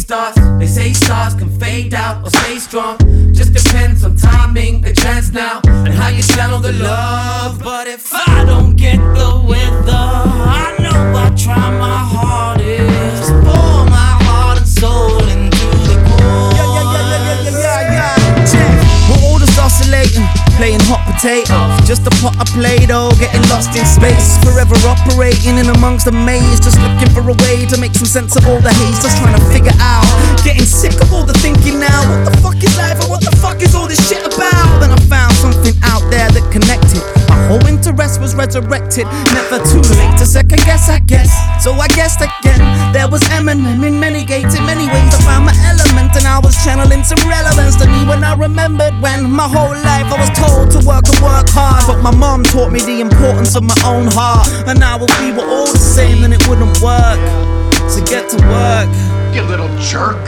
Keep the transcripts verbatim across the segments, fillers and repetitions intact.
starts. They say stars can fade out or stay strong. Just depends on timing, the chance now, and how you channel the love. But if I don't get the weather, I know I try my hardest. Pour my heart and soul into the core. Yeah, yeah, yeah, yeah, yeah, yeah, yeah, yeah. We're all just oscillating, playing hot potato. Just a pot of Play-Doh, getting lost in space. Forever operating in amongst the maze, just looking for a way to make some sense of all the haze. Just trying to figure out, getting sick of all the thinking now. What the fuck is life and what the fuck is all this shit about? Then I found something out there that connected. My whole interest was resurrected. Never too late to second guess, I guess. So I guessed again. There was Eminem in many gates, in many ways I found my element, and I was channeling some relevance to me when I remembered when my whole life I was told to work and work hard. But my mom taught me the importance of my own heart. And now if we were all the same, then it wouldn't work. So get to work, you little jerk.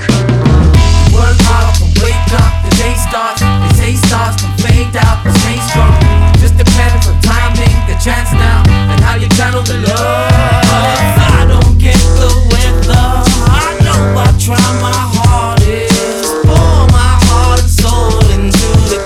Work hard and wake up, the day starts. They say stars can fade out or stay strong. Just depends on timing, the chance now, and how you channel the love. If I don't get the weather, I know I try my hardest. Pour my heart and soul into the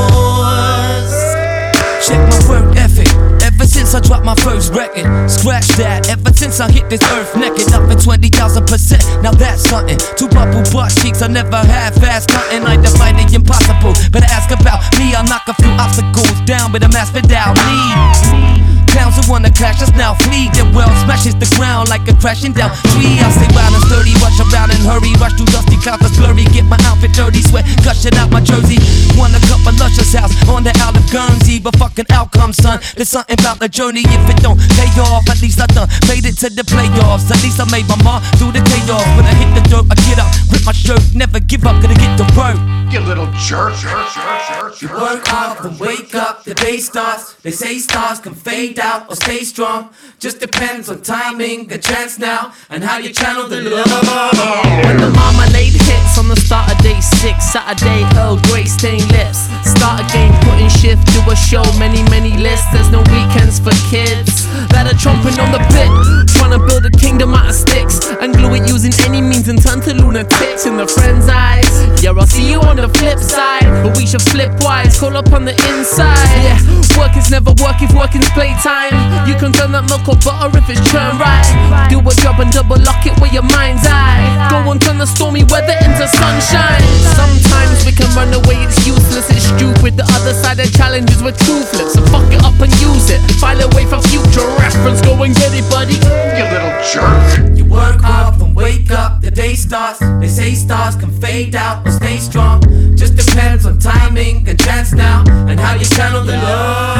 chorus. Check my work ethic. Ever since I dropped my first record, scratch that. Ever since I hit this earth naked, up in twenty thousand percent. Now that's something. Two bubble butt cheeks, I never had fast cutting. I defy the impossible. Better ask about me, I'll knock a few obstacles down with a mass without need. Clowns who wanna clash us now flee. Their world smashes the ground like a crashing down tree. I stay wild and sturdy, rush around and hurry. Rush through dusty clouds that's blurry. Get my outfit dirty, sweat gushing out my jersey. Want a cup of luscious house on the Isle of Guernsey. But fucking outcome, son, there's something about the journey. If it don't pay off, at least I done made it to the playoffs. At least I made my mark through the chaos. When I hit the dirt, I get up, rip my shirt. Never give up, gonna get to work. You little jerk, jerk, jerk, jerk, You jerk. work hard and wake up, the day starts. They say stars can fade out or stay strong. Just depends on timing, the chance now, and how you channel the love. When the marmalade hits on the start of day six, Saturday, Earl Grey stained lips. Start again, putting shift, do a show, many, many lists. There's no weekends for kids that are chomping on the bit. Trying to build a kingdom out of sticks and glue it using any means and turn to lunatics in the friend's eyes. Yeah, I'll see you on the flip side, but we should flip wise, call up on the inside. Yeah, work is never work if working's playtime. You can turn that milk or butter if it's churned right. Do a job and double lock it with your mind's eye. Go and turn the stormy weather into sunshine. Sometimes we can run away, it's useless, it's stupid. The other side of challenges we're toothless. So fuck it up and use it. File away for future reference. Go and get it, buddy. You little jerk. You work hard and wake up, the day starts. They say stars can fade out or stay strong. Just depends on timing, the chance now, and how you channel the love.